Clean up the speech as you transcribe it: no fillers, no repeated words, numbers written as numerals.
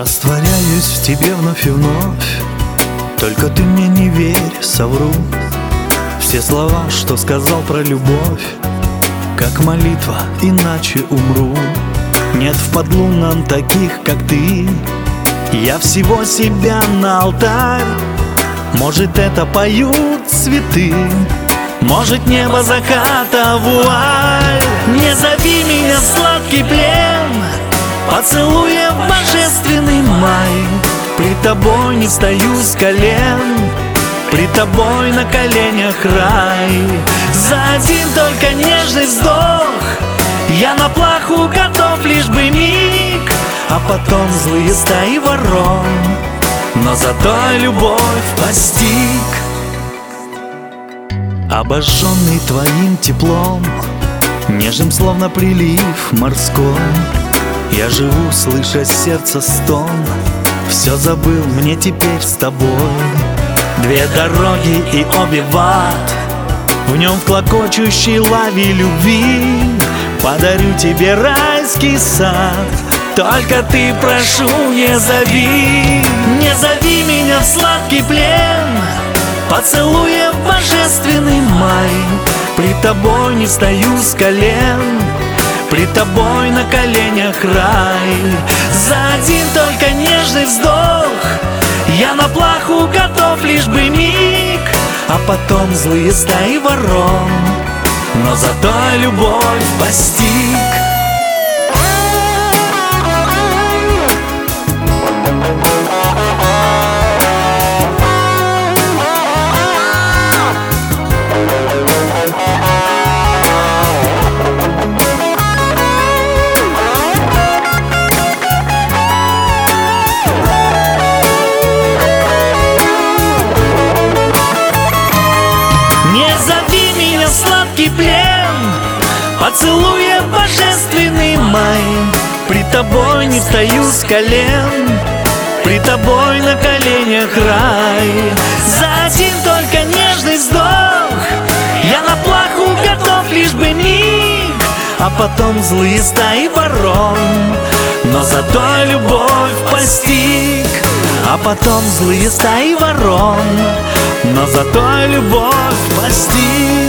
Растворяюсь в тебе вновь и вновь, только ты мне не верь, совру. Все слова, что сказал про любовь, как молитва, иначе умру. Нет в подлунном таких, как ты. Я всего себя на алтарь. Может, это поют цветы, может, небо заката вуаль. Не зови меня в сладкий плен, поцелуя в божественный май. При тобой не встаю с колен, при тобой на коленях рай. За один только нежный вздох я на плаху готов, лишь бы миг, а потом злые стаи ворон, но зато любовь постиг. Обожженный твоим теплом, нежным словно прилив морской, я живу, слыша сердце стон. Все забыл, мне теперь с тобой. Две дороги и обе в ад, в нем в клокочущей лаве любви подарю тебе райский сад. Только ты, прошу, не зови. Не зови меня в сладкий плен, поцелуя в божественный май. При тобой не встаю с колен, при тобой на коленях рай. За один только нежный вздох я на плаху готов, лишь бы миг, а потом злые стаи ворон, но зато любовь постиг. Сладкий плен, поцелуя в божественный май. При тобой не встаю с колен, при тобой на коленях рай. За один только нежный вздох я на плаху готов, лишь бы миг, а потом злые стаи ворон, но зато любовь постиг. А потом злые стаи ворон, но зато любовь постиг.